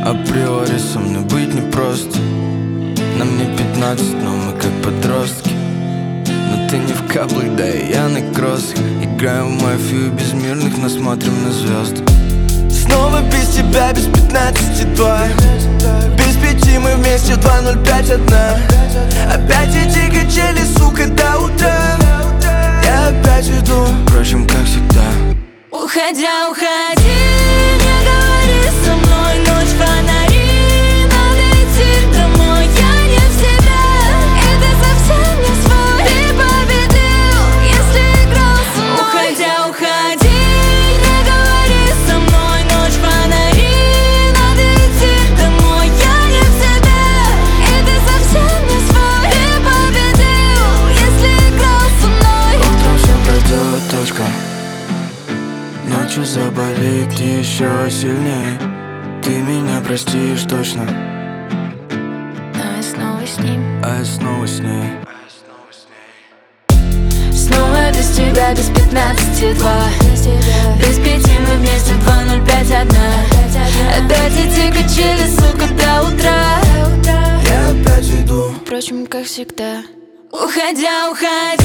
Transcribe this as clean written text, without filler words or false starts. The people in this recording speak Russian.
Априори со мной быть непросто. Нам не 15, но мы как подростки. Но ты не в каблах, да и я на кроссах. Играем в мафию без мирных, но смотрим на звезды. Снова без тебя, без 15-2. Без 5 мы вместе 2:05:1. Опять эти качели, сука, до утра. Я опять иду, впрочем, как всегда. Уходя, уходи, не говори со мной, ночь, фонари. Надо идти домой, я не в себя. Это совсем не свой. Ты победил, если играл со мной. Уходя, уходи, не говори со мной, ночь, фонари. Надо идти домой, я не в себя. Это совсем не свой. Ты победил, если играл со мной. Утром все пройдет, точка. Ночью заболит еще сильнее. Ты меня простишь точно. А я снова с ним. А я снова с ней. Снова без тебя, без 15-2. Без 5 мы вместе 2:05:1. Опять эти качели, сука, до утра. Я опять иду, Впрочем, как всегда. Уходя, уходи.